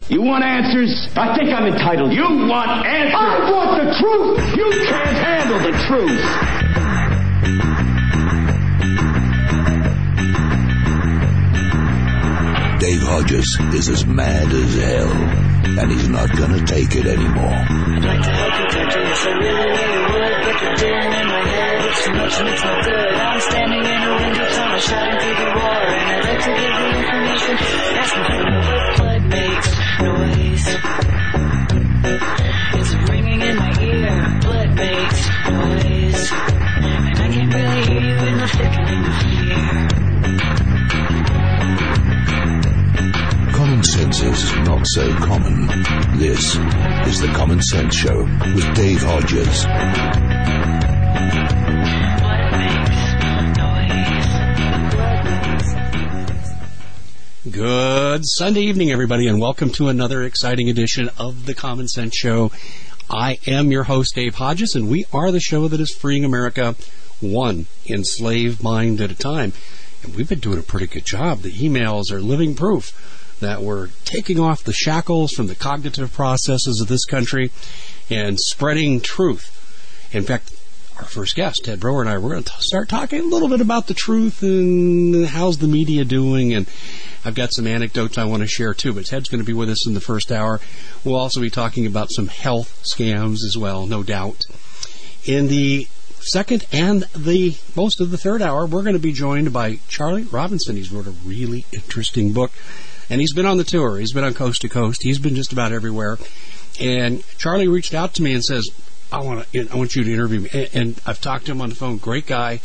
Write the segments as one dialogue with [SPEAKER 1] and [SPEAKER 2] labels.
[SPEAKER 1] You want answers? I think I'm entitled. You want answers? I want the truth! You can't handle the truth!
[SPEAKER 2] Dave Hodges is as mad as hell, and he's not gonna take it anymore.
[SPEAKER 3] I'd like to help you touch it, so really, really would, but the feeling in my head, it's too much and it's no good. I'm standing in a window tunnel, shouting through the war, and I'd like to give you information, asking for what blood makes noise. It's ringing in my ear, blood makes noise, and I can't really hear you in the flickering of fear.
[SPEAKER 2] Common sense is not so common. This is the Common Sense Show with Dave Hodges.
[SPEAKER 4] Good Sunday evening, everybody, and welcome to another exciting edition of the Common Sense Show. I am your host, Dave Hodges, and we are the show that is freeing America one enslaved mind at a time. And we've been doing a pretty good job. The emails are living proof that we're taking off the shackles from the cognitive processes of this country and spreading truth. In fact, our first guest, Ted Broer, and I, we're going to start talking a little bit about the truth and how's the media doing. And I've got some anecdotes I want to share, too. But Ted's going to be with us in the first hour. We'll also be talking about some health scams as well, no doubt. In the second and the most of the third hour, we're going to be joined by Charlie Robinson. He's wrote a really interesting book. And he's been on the tour. He's been on coast to coast. He's been just about everywhere. And Charlie reached out to me and says, I want you to interview me. And I've talked to him on the phone. Great guy.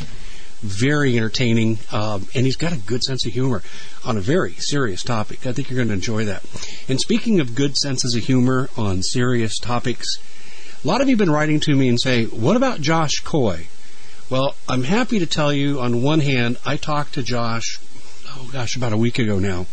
[SPEAKER 4] Very entertaining. And he's got a good sense of humor on a very serious topic. I think you're going to enjoy that. And speaking of good senses of humor on serious topics, a lot of you have been writing to me and say, what about Josh Coy? Well, I'm happy to tell you, on one hand, I talked to Josh, about a week ago now.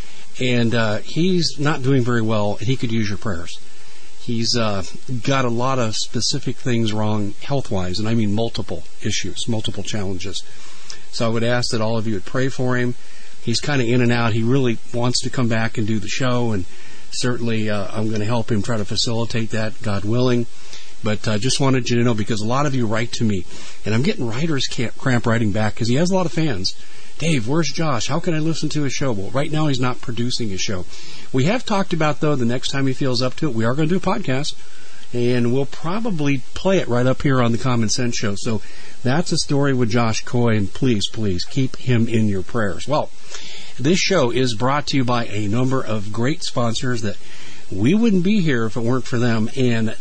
[SPEAKER 4] And he's not doing very well, and he could use your prayers. He's got a lot of specific things wrong health-wise, and I mean multiple issues, multiple challenges. So I would ask that all of you would pray for him. He's kind of in and out. He really wants to come back and do the show, and certainly I'm going to help him try to facilitate that, God willing. But I just wanted you to know, because a lot of you write to me, and I'm getting writer's cramp writing back because he has a lot of fans. Dave, where's Josh? How can I listen to his show? Well, right now he's not producing his show. We have talked about, though, the next time he feels up to it, we are going to do a podcast, and we'll probably play it right up here on the Common Sense Show. So that's a story with Josh Coy, and please, please keep him in your prayers. Well, this show is brought to you by a number of great sponsors that we wouldn't be here if it weren't for them, and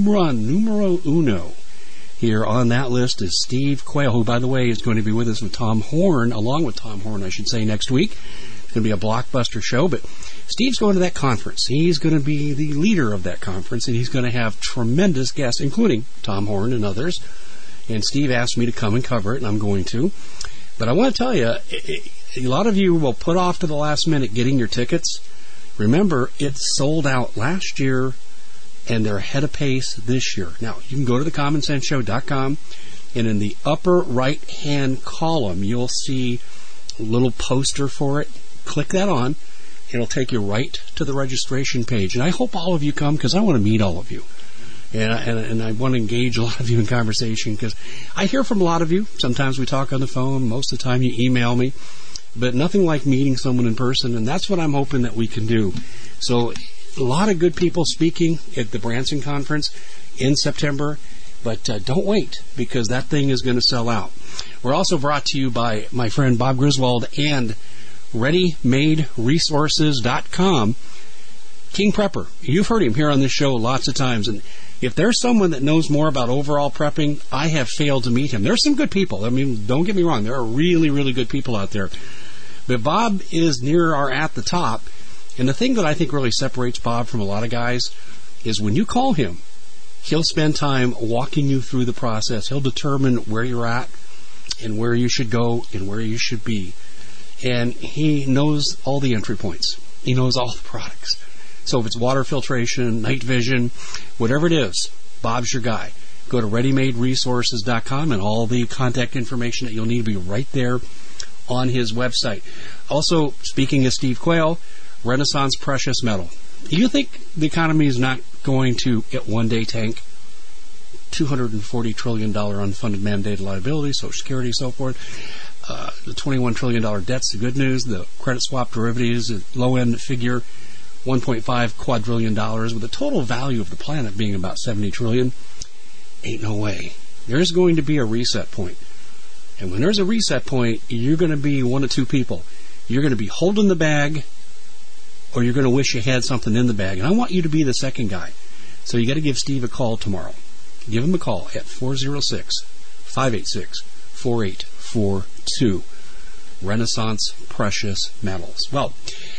[SPEAKER 4] numero uno here on that list is Steve Quayle, who, by the way, is going to be with us with Tom Horn, along with Tom Horn, I should say, next week. It's going to be a blockbuster show, but Steve's going to that conference. He's going to be the leader of that conference, and he's going to have tremendous guests, including Tom Horn and others. And Steve asked me to come and cover it, and I'm going to. But I want to tell you, a lot of you will put off to the last minute getting your tickets. Remember, it sold out last year, and they're ahead of pace this year. Now, you can go to thecommonsenseshow.com, and in the upper right-hand column, you'll see a little poster for it. Click that on. It'll take you right to the registration page. And I hope all of you come, because I want to meet all of you. And I want to engage a lot of you in conversation, because I hear from a lot of you. Sometimes we talk on the phone. Most of the time you email me. But nothing like meeting someone in person, and that's what I'm hoping that we can do. So a lot of good people speaking at the Branson Conference in September, but don't wait, because that thing is going to sell out. We're also brought to you by my friend Bob Griswold and ReadyMadeResources.com. King Prepper. You've heard him here on this show lots of times, and if there's someone that knows more about overall prepping, I have failed to meet him. There's some good people. I mean, don't get me wrong. There are really, really good people out there. But Bob is near or at the top. And the thing that I think really separates Bob from a lot of guys is when you call him, he'll spend time walking you through the process. He'll determine where you're at and where you should go and where you should be. And he knows all the entry points. He knows all the products. So if it's water filtration, night vision, whatever it is, Bob's your guy. Go to ReadyMadeResources.com, and all the contact information that you'll need will be right there on his website. Also, speaking of Steve Quayle, Renaissance Precious Metal. You think the economy is not going to, at one day, tank? $240 trillion unfunded mandated liability, Social Security, so forth. The $21 trillion debt's the good news. The credit swap derivatives, low-end figure, $1.5 quadrillion, with a total value of the planet being about $70 trillion. Ain't no way. There's going to be a reset point. And when there's a reset point, you're going to be one of two people. You're going to be holding the bag, or you're going to wish you had something in the bag. And I want you to be the second guy. So you got to give Steve a call tomorrow. Give him a call at 406-586-4842. Renaissance Precious Metals. Well,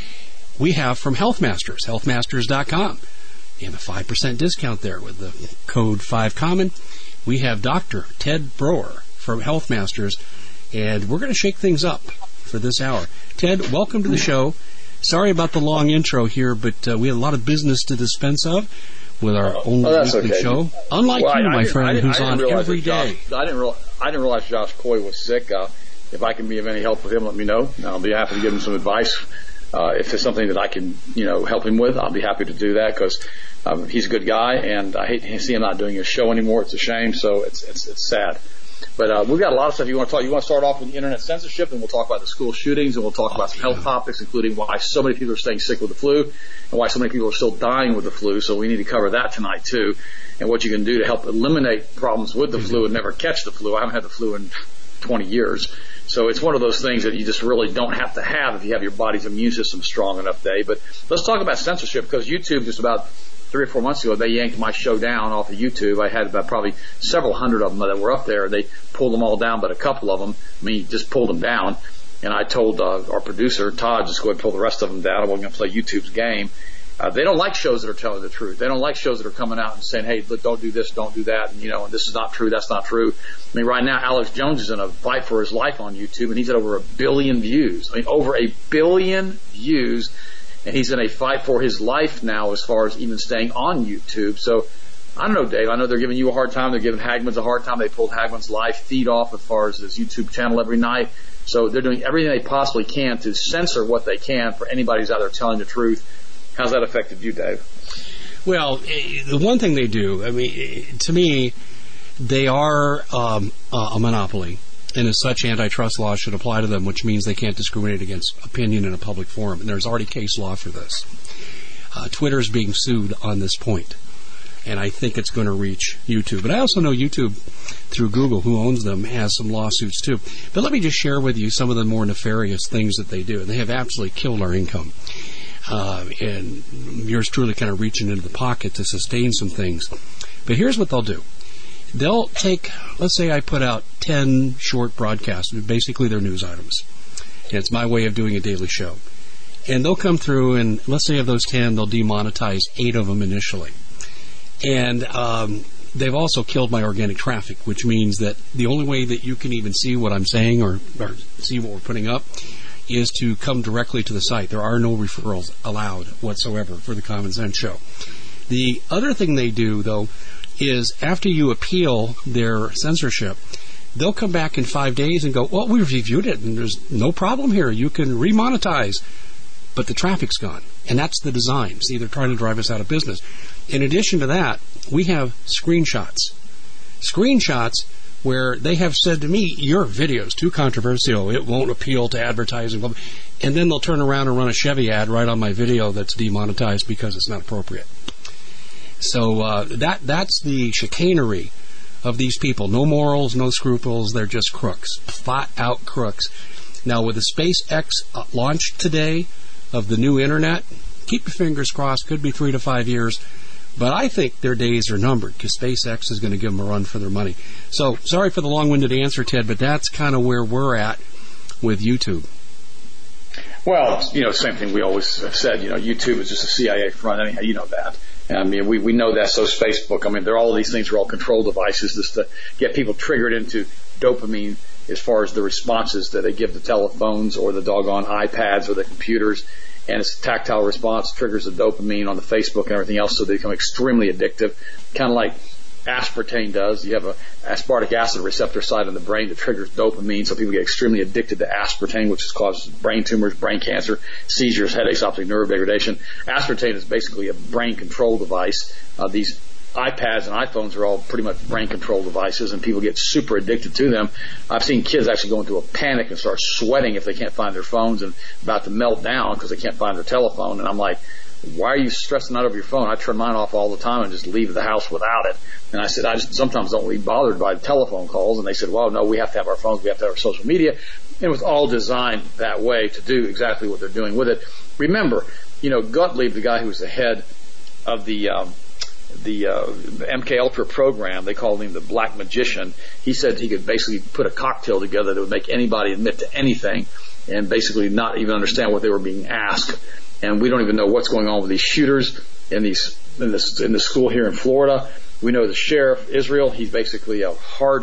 [SPEAKER 4] we have from Healthmasters, healthmasters.com. You have a 5% discount there with the code 5COMMON. We have Dr. Ted Broer from Healthmasters, and we're going to shake things up for this hour. Ted, welcome to the show. Sorry about the long intro here, but we had a lot of business to dispense of with our own weekly show. Unlike you, my friend, who's on every day.
[SPEAKER 5] I didn't realize Josh Coy was sick. If I can be of any help with him, let me know. I'll be happy to give him some advice. If it's something that I can, help him with, I'll be happy to do that, because he's a good guy, and I hate to see him not doing his show anymore. It's a shame, so it's sad. But we've got a lot of stuff you want to talk. You want to start off with the internet censorship, and we'll talk about the school shootings, and we'll talk about some health topics, including why so many people are staying sick with the flu, and why so many people are still dying with the flu. So we need to cover that tonight too, and what you can do to help eliminate problems with the flu and never catch the flu. I haven't had the flu in 20 years. So it's one of those things that you just really don't have to have if you have your body's immune system strong enough, Dave. But let's talk about censorship, because YouTube, just about 3 or 4 months ago, they yanked my show down off of YouTube. I had about probably several hundred of them that were up there. They pulled them all down, but a couple of them, just pulled them down. And I told our producer, Todd, just go ahead and pull the rest of them down. I wasn't going to play YouTube's game. They don't like shows that are telling the truth. They don't like shows that are coming out and saying, hey, look, don't do this, don't do that, and this is not true, that's not true. Right now, Alex Jones is in a fight for his life on YouTube, and he's at over 1 billion views. Over 1 billion views, and he's in a fight for his life now as far as even staying on YouTube. So, I don't know, Dave. I know they're giving you a hard time. They're giving Hagmann's a hard time. They pulled Hagmann's live feed off as far as his YouTube channel every night. So they're doing everything they possibly can to censor what they can for anybody who's out there telling the truth. How's that affected you, Dave?
[SPEAKER 4] Well, the one thing they do, to me, they are a monopoly, and as such, antitrust laws should apply to them, which means they can't discriminate against opinion in a public forum, and there's already case law for this. Twitter is being sued on this point, and I think it's going to reach YouTube. But I also know YouTube, through Google, who owns them, has some lawsuits too. But let me just share with you some of the more nefarious things that they do, and they have absolutely killed our income. And yours truly kind of reaching into the pocket to sustain some things. But here's what they'll do. They'll take, let's say I put out 10 short broadcasts, basically they're news items. And it's my way of doing a daily show. And they'll come through, and let's say of those 10, they'll demonetize 8 of them initially. And they've also killed my organic traffic, which means that the only way that you can even see what I'm saying or see what we're putting up is to come directly to the site. There are no referrals allowed whatsoever for the Common Sense Show. The other thing they do, though, is after you appeal their censorship, they'll come back in 5 days and go, well, we've reviewed it, and there's no problem here. You can remonetize, but the traffic's gone. And that's the design. See, they're trying to drive us out of business. In addition to that, we have screenshots. Screenshots where they have said to me, your video is too controversial, it won't appeal to advertising, and then they'll turn around and run a Chevy ad right on my video that's demonetized because it's not appropriate. So that's the chicanery of these people. No morals, no scruples, they're just crooks, flat-out crooks. Now, with the SpaceX launch today of the new internet, keep your fingers crossed, could be 3 to 5 years. But I think their days are numbered, because SpaceX is going to give them a run for their money. So, sorry for the long-winded answer, Ted, but that's kind of where we're at with YouTube.
[SPEAKER 5] Well, same thing we always have said. YouTube is just a CIA front. Anyhow, you know that. We know that. So is Facebook. All these things are all control devices just to get people triggered into dopamine as far as the responses that they give the telephones or the doggone iPads or the computers. And its tactile response triggers the dopamine on the Facebook and everything else, so they become extremely addictive. Kind of like aspartame does. You have a aspartic acid receptor site in the brain that triggers dopamine, so people get extremely addicted to aspartame, which causes brain tumors, brain cancer, seizures, headaches, optic nerve degradation. Aspartame is basically a brain control device. These iPads and iPhones are all pretty much brain control devices, and people get super addicted to them. I've seen kids actually go into a panic and start sweating if they can't find their phones and about to melt down because they can't find their telephone. And I'm like, why are you stressing out over your phone? I turn mine off all the time and just leave the house without it. And I said, I just sometimes don't be bothered by telephone calls. And they said, well, no, we have to have our phones. We have to have our social media. And it was all designed that way to do exactly what they're doing with it. Remember, Gottlieb, the guy who was the head of the MK Ultra program, they called him the Black Magician. He said he could basically put a cocktail together that would make anybody admit to anything and basically not even understand what they were being asked. And we don't even know what's going on with these shooters in the school here in Florida. We know the sheriff, Israel, he's basically a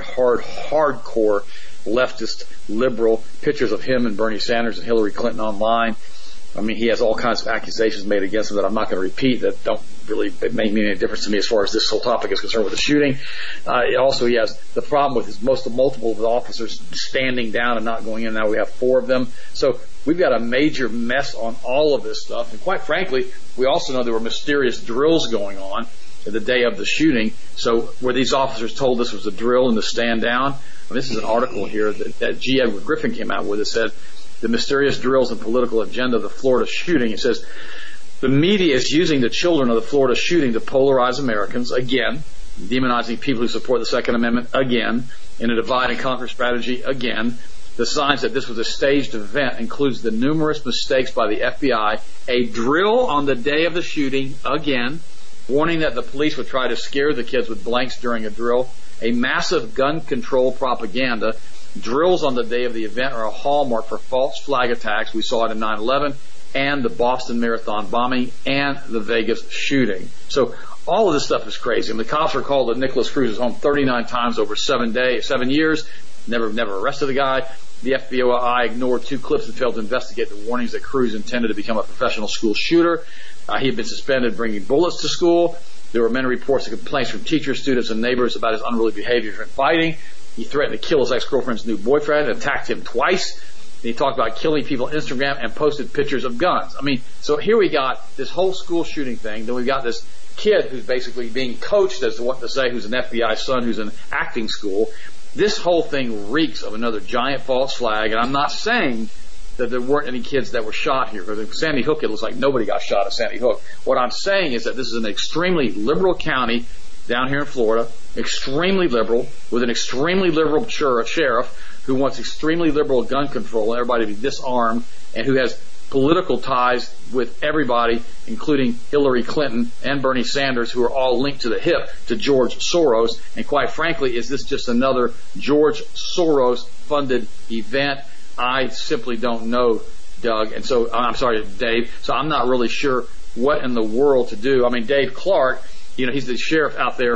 [SPEAKER 5] hardcore leftist liberal. Pictures of him and Bernie Sanders and Hillary Clinton online. I mean, he has all kinds of accusations made against him that I'm not going to repeat that don't really make any difference to me as far as this whole topic is concerned with the shooting. Also, he has the problem with his multiple of the officers standing down and not going in. Now we have 4 of them. So we've got a major mess on all of this stuff. And quite frankly, we also know there were mysterious drills going on the day of the shooting. So were these officers told this was a drill and to stand down? And this is an article here that G. Edward Griffin came out with that said, the mysterious drills and political agenda of the Florida shooting. It says, the media is using the children of the Florida shooting to polarize Americans, again, demonizing people who support the Second Amendment, again, in a divide and conquer strategy, again. The signs that this was a staged event includes the numerous mistakes by the FBI, a drill on the day of the shooting, again, warning that the police would try to scare the kids with blanks during a drill, a massive gun control propaganda. Drills on the day of the event are a hallmark for false flag attacks. We saw it in 9/11 and the Boston Marathon bombing and the Vegas shooting. So all of this stuff is crazy. And the cops were called to Nicholas Cruz's home 39 times over 7 years. Never arrested the guy. The FBI ignored 2 clips and failed to investigate the warnings that Cruz intended to become a professional school shooter. He had been suspended bringing bullets to school. There were many reports of complaints from teachers, students, and neighbors about his unruly behavior and fighting. He threatened to kill his ex-girlfriend's new boyfriend and attacked him twice. And he talked about killing people on Instagram and posted pictures of guns. I mean, so here we got this whole school shooting thing. Then we've got this kid who's basically being coached as to what to say, who's an FBI son, who's in acting school. This whole thing reeks of another giant false flag. And I'm not saying that there weren't any kids that were shot here. Because in Sandy Hook, it looks like nobody got shot at Sandy Hook. What I'm saying is that this is an extremely liberal county down here in Florida, extremely liberal, with an extremely liberal sheriff who wants extremely liberal gun control and everybody to be disarmed, and who has political ties with everybody, including Hillary Clinton and Bernie Sanders, who are all linked to the hip to George Soros. And quite frankly, is this just another George Soros-funded event? I simply don't know, Doug. And so, I'm sorry, Dave. So I'm not really sure what in the world to do. I mean, Dave Clark, he's the sheriff out there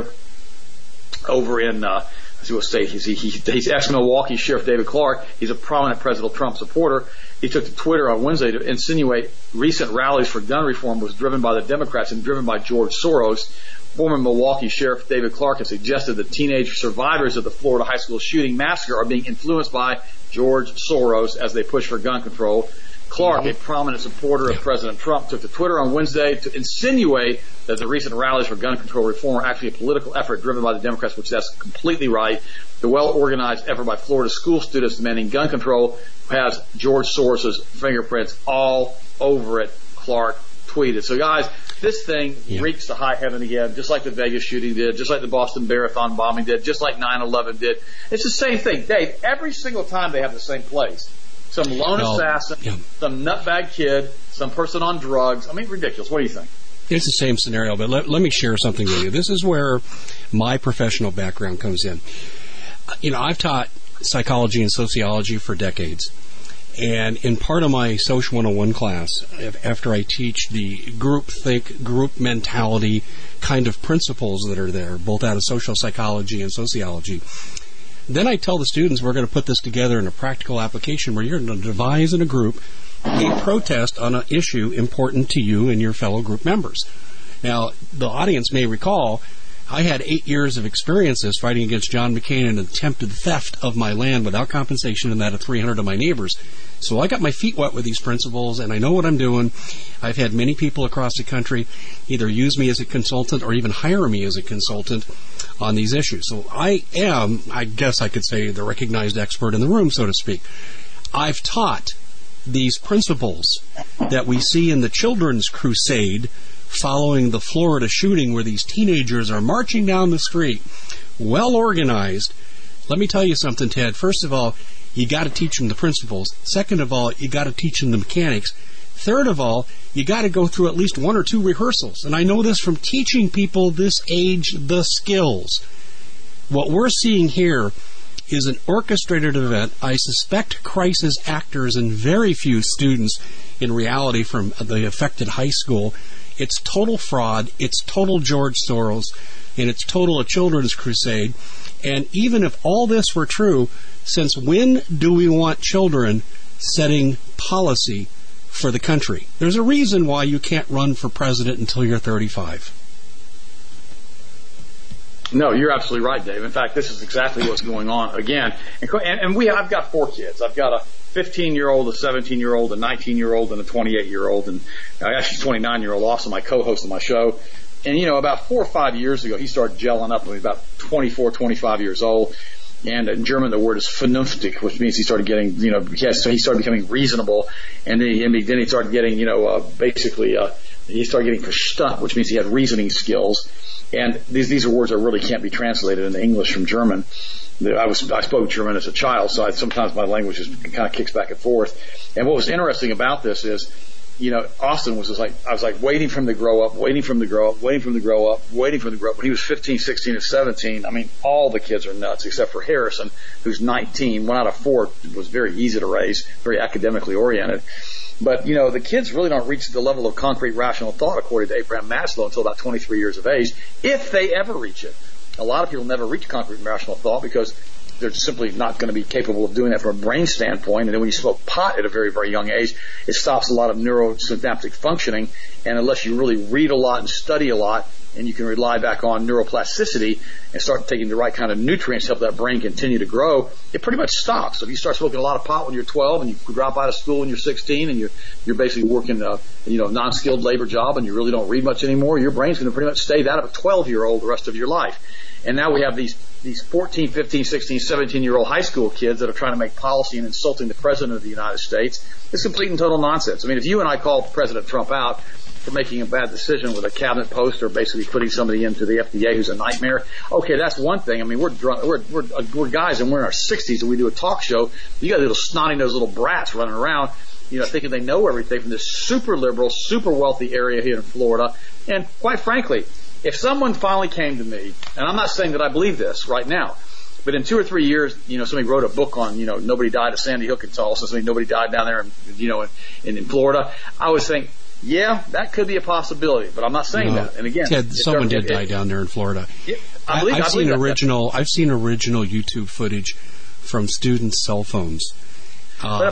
[SPEAKER 5] over in, let's see what state he's ex-Milwaukee Sheriff David Clark. He's a prominent President Trump supporter. He took to Twitter on Wednesday to insinuate recent rallies for gun reform was driven by the Democrats and driven by George Soros. Former Milwaukee Sheriff David Clark has suggested that teenage survivors of the Florida high school shooting massacre are being influenced by George Soros as they push for gun control. Clark, a prominent supporter of President Trump, took to Twitter on Wednesday to insinuate that the recent rallies for gun control reform are actually a political effort driven by the Democrats, which that's completely right. The well-organized effort by Florida school students demanding gun control has George Soros' fingerprints all over it, Clark tweeted. So, guys, this thing reeks to high heaven again, just like the Vegas shooting did, just like the Boston Marathon bombing did, just like 9/11 did. It's the same thing. Dave, every single time they have the same place. Some lone assassin, some nutbag kid, some person on drugs. I mean, ridiculous. What do you think?
[SPEAKER 4] It's the same scenario, but let me share something with you. This is where my professional background comes in. I've taught psychology and sociology for decades. And in part of my Social 101 class, after I teach the group think, group mentality kind of principles that are there, both out of social psychology and sociology, then I tell the students we're going to put this together in a practical application where you're going to devise in a group a protest on an issue important to you and your fellow group members. Now, the audience may recall I had 8 years of experiences fighting against John McCain and attempted theft of my land without compensation and that of 300 of my neighbors. So I got my feet wet with these principles, and I know what I'm doing. I've had many people across the country either use me as a consultant or even hire me as a consultant on these issues. So I am, I guess I could say, the recognized expert in the room, so to speak. I've taught these principles that we see in the Children's Crusade following the Florida shooting, where these teenagers are marching down the street, well organized. Let me tell you something, Ted. First of all, you got to teach them the principles. Second of all, you got to teach them the mechanics. Third of all, you got to go through at least 1 or 2 rehearsals. And I know this from teaching people this age the skills. What we're seeing here is an orchestrated event. I suspect crisis actors and very few students in reality from the affected high school. It's total fraud, it's total George Soros, and it's total a Children's Crusade. And even if all this were true, since when do we want children setting policy for the country? There's a reason why you can't run for president until you're 35.
[SPEAKER 5] No, you're absolutely right, Dave. In fact, this is exactly what's going on again. And I've got 4 kids. I've got a 15-year-old, a 17-year-old, a 19-year-old, and a 28-year-old, and actually 29-year-old, also my co-host of my show. And, about 4 or 5 years ago, he started gelling up. He was about 24, 25 years old. And in German, the word is vernünftig, which means he started getting, so he started becoming reasonable. And then he started getting, he started getting Verstand, which means he had reasoning skills. And these are words that really can't be translated into English from German. I spoke German as a child, so sometimes my language kind of kicks back and forth. And what was interesting about this is, Austin was just like, I was like waiting for him to grow up, waiting for him to grow up, waiting for him to grow up, waiting for him to grow up. When he was 15, 16, and 17, I mean, all the kids are nuts except for Harrison, who's 19. 1 out of 4 was very easy to raise, very academically oriented. But, the kids really don't reach the level of concrete rational thought, according to Abraham Maslow, until about 23 years of age, if they ever reach it. A lot of people never reach concrete rational thought because they're simply not going to be capable of doing that from a brain standpoint. And then when you smoke pot at a very, very young age, it stops a lot of neurosynaptic functioning. And unless you really read a lot and study a lot, and you can rely back on neuroplasticity and start taking the right kind of nutrients to help that brain continue to grow, it pretty much stops. So if you start smoking a lot of pot when you're 12 and you drop out of school when you're 16 and you're basically working a non-skilled labor job and you really don't read much anymore, your brain's going to pretty much stay that of a 12-year-old the rest of your life. And now we have these 14, 15, 16, 17-year-old high school kids that are trying to make policy and insulting the President of the United States. It's complete and total nonsense. I mean, if you and I call President Trump out for making a bad decision with a cabinet post or basically putting somebody into the FDA who's a nightmare, okay, that's one thing. I mean, we're guys and we're in our 60s and we do a talk show. You got little snotty-nosed little brats running around, thinking they know everything from this super liberal, super wealthy area here in Florida. And quite frankly, if someone finally came to me, and I'm not saying that I believe this right now, but in 2 or 3 years, somebody wrote a book on, nobody died at Sandy Hook in Tulsa, so nobody died down there in Florida, I would think, yeah, that could be a possibility, but I'm not saying that. And again,
[SPEAKER 4] Ted, someone did die down there in Florida.
[SPEAKER 5] Yeah,
[SPEAKER 4] I've seen original YouTube footage from students' cell phones.
[SPEAKER 5] But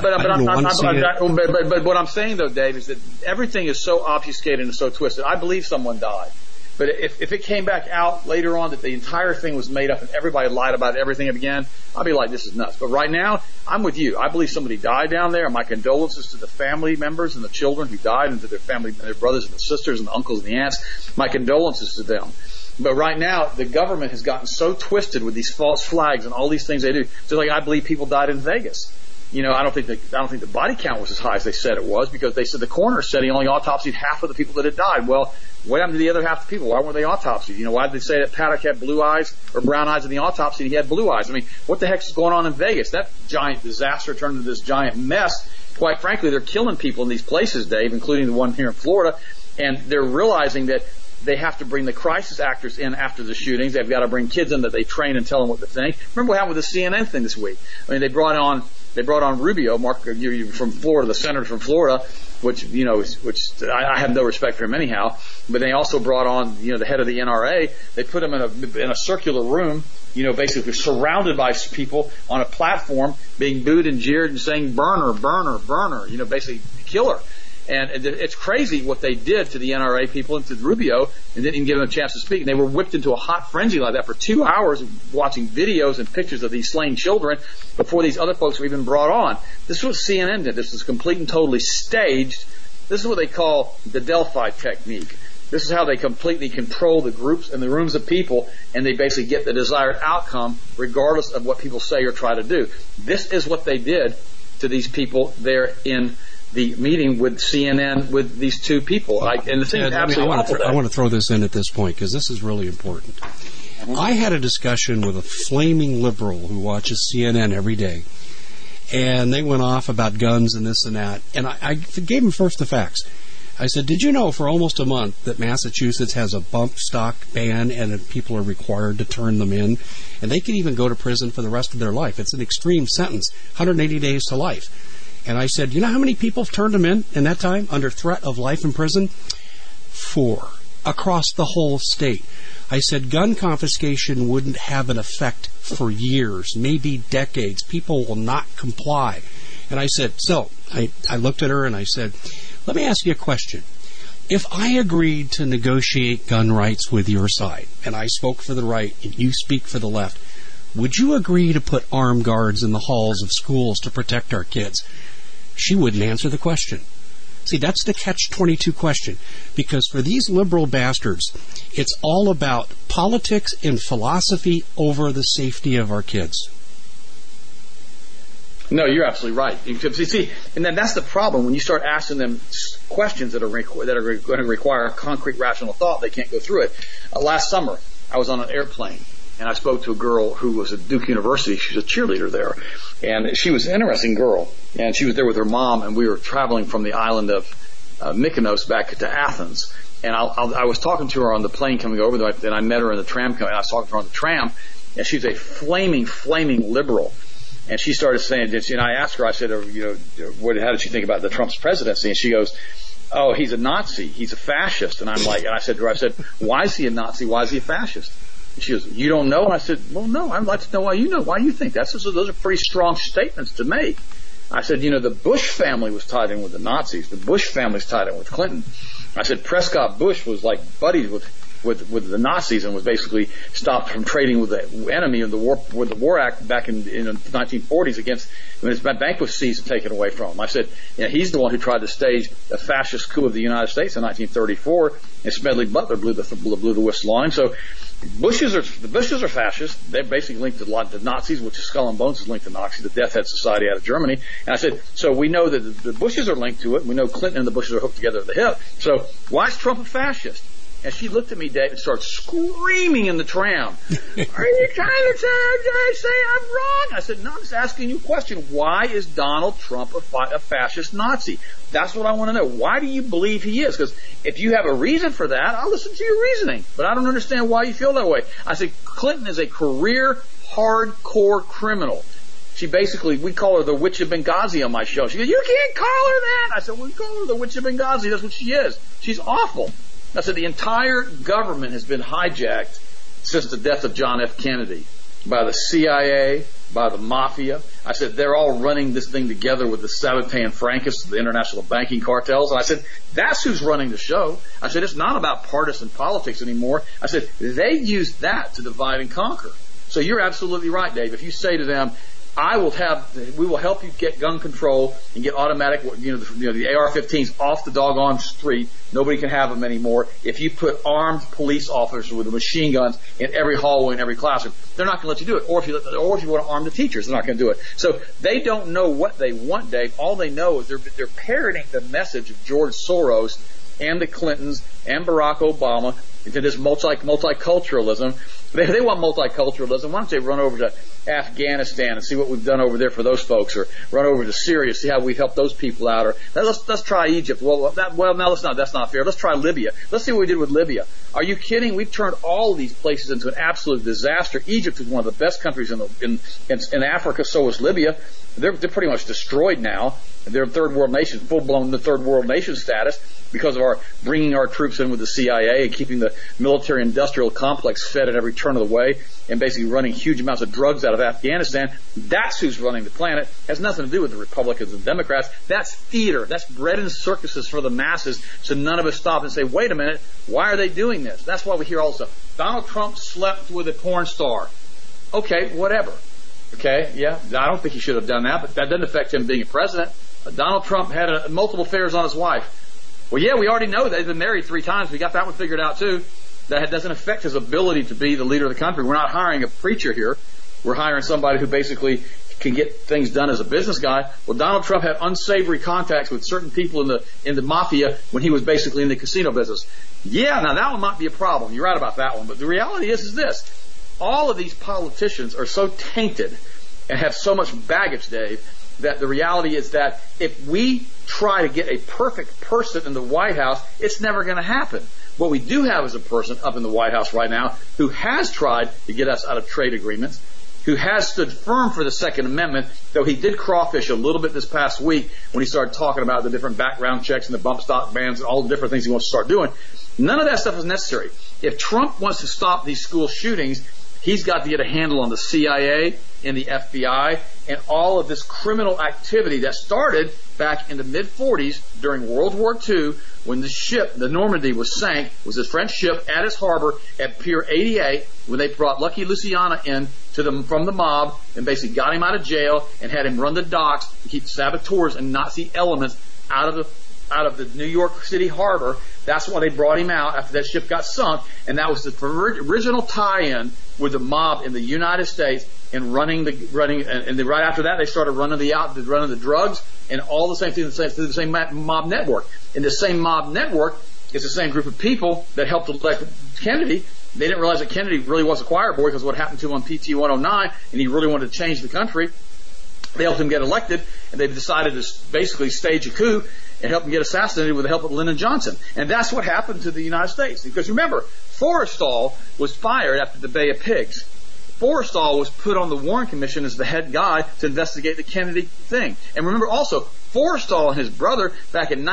[SPEAKER 5] what I'm saying though, Dave, is that everything is so obfuscated and so twisted. I believe someone died. But if it came back out later on that the entire thing was made up and everybody lied about everything again, I'd be like, this is nuts. But right now, I'm with you. I believe somebody died down there. My condolences to the family members and the children who died and to their family, their brothers and the sisters and the uncles and the aunts. My condolences to them. But right now, the government has gotten so twisted with these false flags and all these things they do. So like, I believe people died in Vegas. I don't think the body count was as high as they said it was, because they said the coroner said he only autopsied half of the people that had died. Well, what happened to the other half of the people? Why weren't they autopsied? Why did they say that Paddock had blue eyes or brown eyes in the autopsy and he had blue eyes? I mean, what the heck is going on in Vegas? That giant disaster turned into this giant mess. Quite frankly, they're killing people in these places, Dave, including the one here in Florida, and they're realizing that they have to bring the crisis actors in after the shootings. They've got to bring kids in that they train and tell them what to think. Remember what happened with the CNN thing this week? I mean, they brought on Rubio, Mark, from Florida, the senator from Florida, which I have no respect for him anyhow. But they also brought on, the head of the NRA. They put him in a circular room, basically surrounded by people on a platform, being booed and jeered and saying "burner, burner, burner," basically killer. And it's crazy what they did to the NRA people and to Rubio, and didn't even give them a chance to speak. And they were whipped into a hot frenzy like that for 2 hours, watching videos and pictures of these slain children before these other folks were even brought on. This was CNN did. This was complete and totally staged. This is what they call the Delphi technique. This is how they completely control the groups and the rooms of people, and they basically get the desired outcome regardless of what people say or try to do. This is what they did to these people there in the meeting with CNN with these two people. And the thing is absolutely awful.
[SPEAKER 4] I want to throw this in at this point because this is really important. I had a discussion with a flaming liberal who watches CNN every day, and they went off about guns and this and that, and I gave him first the facts. I said, did you know for almost a month that Massachusetts has a bump stock ban and people are required to turn them in, and they can even go to prison for the rest of their life? It's an extreme sentence, 180 days to life. And I said, you know how many people have turned them in that time under threat of life in prison? 4 across the whole state. I said gun confiscation wouldn't have an effect for years, maybe decades. People will not comply. And I said, so I looked at her and I said, let me ask you a question. If I agreed to negotiate gun rights with your side, and I spoke for the right and you speak for the left, would you agree to put armed guards in the halls of schools to protect our kids? She wouldn't answer the question. See, that's the catch-22 question. Because for these liberal bastards, it's all about politics and philosophy over the safety of our kids.
[SPEAKER 5] No, you're absolutely right. See, and then that's the problem. When you start asking them questions that are going to require concrete, rational thought, they can't go through it. Last summer, I was on an airplane, and I spoke to a girl who was at Duke University. She was a cheerleader there. And she was an interesting girl. And she was there with her mom, and we were traveling from the island of Mykonos back to Athens. And I was talking to her on the plane coming over there, and I met her in the tram coming. I was talking to her on the tram, and she's a flaming liberal. And she started saying, and I asked her, I said, how did she think about the Trump's presidency? And she goes, oh, he's a Nazi. He's a fascist. And I'm like, and I said to her, why is he a Nazi? Why is he a fascist? And she goes, you don't know? And I said, well, no, I'd like to know why you know. Why you think that? Those are pretty strong statements to make. I said, the Bush family was tied in with the Nazis. The Bush family's tied in with Clinton. I said, Prescott Bush was like buddies with the Nazis and was basically stopped from trading with the enemy in the War Act back in the 1940s against when his bank was seized and taken away from him. I said, he's the one who tried to stage a fascist coup of the United States in 1934, and Smedley Butler blew the whistle on him. So the Bushes are fascists. They're basically linked to the Nazis, which is Skull and Bones is linked to Nazis, the Death Head Society out of Germany. And I said, so we know that the Bushes are linked to it. We know Clinton and the Bushes are hooked together at the hip. So why is Trump a fascist? And she looked at me, Dave, and started screaming in the tram. Are you trying to say I'm wrong? I said, no, I'm just asking you a question. Why is Donald Trump a fascist Nazi? That's what I want to know. Why do you believe he is? Because if you have a reason for that, I'll listen to your reasoning. But I don't understand why you feel that way. I said, Clinton is a career hardcore criminal. She basically, we call her the Witch of Benghazi on my show. She goes, you can't call her that. I said, we call her the Witch of Benghazi. That's what she is. She's awful. I said, the entire government has been hijacked since the death of John F. Kennedy by the CIA, by the mafia. I said, they're all running this thing together with the Sabate and Francus, the international banking cartels. And I said, that's who's running the show. I said, it's not about partisan politics anymore. I said, they use that to divide and conquer. So you're absolutely right, Dave. If you say to them, we will help you get gun control and get automatic, the AR-15s off the doggone street. Nobody can have them anymore. If you put armed police officers with machine guns in every hallway and every classroom, they're not going to let you do it. Or if you want to arm the teachers, they're not going to do it. So they don't know what they want, Dave. All they know is they're parroting the message of George Soros and the Clintons and Barack Obama into this multiculturalism. They want multiculturalism. Why don't they run over to Afghanistan and see what we've done over there for those folks, or run over to Syria, see how we've helped those people out, or let's try Egypt. Well, that's not fair. Let's try Libya. Let's see what we did with Libya. Are you kidding? We've turned all of these places into an absolute disaster. Egypt is one of the best countries in Africa. So is Libya. They're pretty much destroyed now. They're third world nations, full-blown the third world nation status because of our bringing our troops in with the CIA and keeping the military-industrial complex fed at every turn of the way and basically running huge amounts of drugs out of Afghanistan. That's who's running the planet. It has nothing to do with the Republicans and Democrats. That's theater. That's bread and circuses for the masses, so none of us stop and say, wait a minute, why are they doing this? That's why we hear all this stuff. Donald Trump slept with a porn star. Okay, whatever. Okay, yeah, I don't think he should have done that, but that doesn't affect him being a president. Donald Trump had multiple affairs on his wife. Well, yeah, we already know they've been married 3 times. We got that one figured out, too. That doesn't affect his ability to be the leader of the country. We're not hiring a preacher here. We're hiring somebody who basically can get things done as a business guy. Well, Donald Trump had unsavory contacts with certain people in the mafia when he was basically in the casino business. Yeah, now that one might be a problem. You're right about that one. But the reality is this. All of these politicians are so tainted and have so much baggage, Dave, that the reality is that if we try to get a perfect person in the White House, it's never going to happen. What we do have is a person up in the White House right now who has tried to get us out of trade agreements, who has stood firm for the Second Amendment, though he did crawfish a little bit this past week when he started talking about the different background checks and the bump stock bans and all the different things he wants to start doing. None of that stuff is necessary. If Trump wants to stop these school shootings, he's got to get a handle on the CIA and the FBI and all of this criminal activity that started back in the mid-40s during World War II when the ship, the Normandy, was sank. It was a French ship at its harbor at Pier 88 when they brought Lucky Luciano in from the mob and basically got him out of jail and had him run the docks to keep saboteurs and Nazi elements out of the New York City harbor. That's why they brought him out after that ship got sunk, and that was the original tie-in with the mob in the United States and running, and then right after that they started running the drugs and all the same things through the same mob network. And the same mob network is the same group of people that helped elect Kennedy. They didn't realize that Kennedy really was a choir boy because of what happened to him on PT 109, and he really wanted to change the country. They helped him get elected, and they decided to basically stage a coup and help him get assassinated with the help of Lyndon Johnson. And that's what happened to the United States. Because remember, Forrestal was fired after the Bay of Pigs. Forrestal was put on the Warren Commission as the head guy to investigate the Kennedy thing. And remember also, Forrestal and his brother, back in